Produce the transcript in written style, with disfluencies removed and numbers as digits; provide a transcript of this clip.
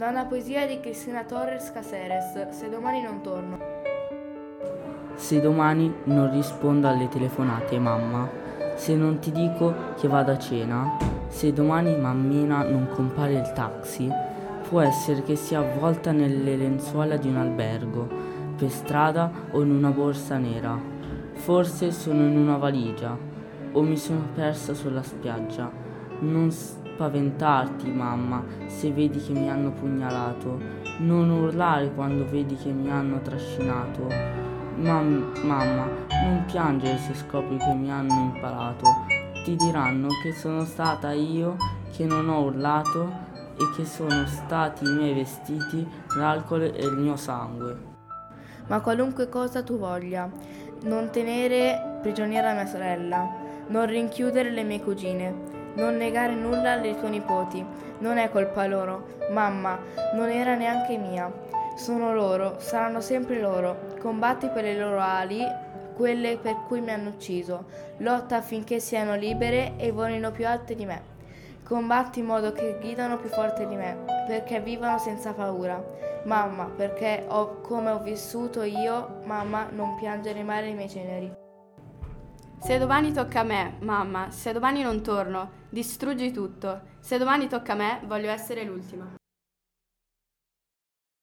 Da una poesia di Cristina Torres Caceres, Se domani non torno. Se domani non rispondo alle telefonate, mamma, se non ti dico che vado a cena, se domani mammina non compare il taxi, può essere che sia avvolta nelle lenzuola di un albergo, per strada o in una borsa nera. Forse sono in una valigia o mi sono persa sulla spiaggia. Non spaventarti, mamma, se vedi che mi hanno pugnalato. Non urlare quando vedi che mi hanno trascinato. Mamma, non piangere se scopri che mi hanno impalato. Ti diranno che sono stata io che non ho urlato e che sono stati i miei vestiti, l'alcol e il mio sangue. Ma qualunque cosa tu voglia, non tenere prigioniera mia sorella, non rinchiudere le mie cugine, non negare nulla alle tue nipoti. Non è colpa loro, mamma, non era neanche mia. Sono loro, saranno sempre loro. Combatti per le loro ali, quelle per cui mi hanno ucciso. Lotta affinché siano libere e volino più alte di me. Combatti in modo che gridano più forte di me, perché vivano senza paura. Mamma, perché come ho vissuto io, mamma, non piangere mai le mie ceneri. Se domani tocca a me, mamma, se domani non torno, distruggi tutto. Se domani tocca a me, voglio essere l'ultima.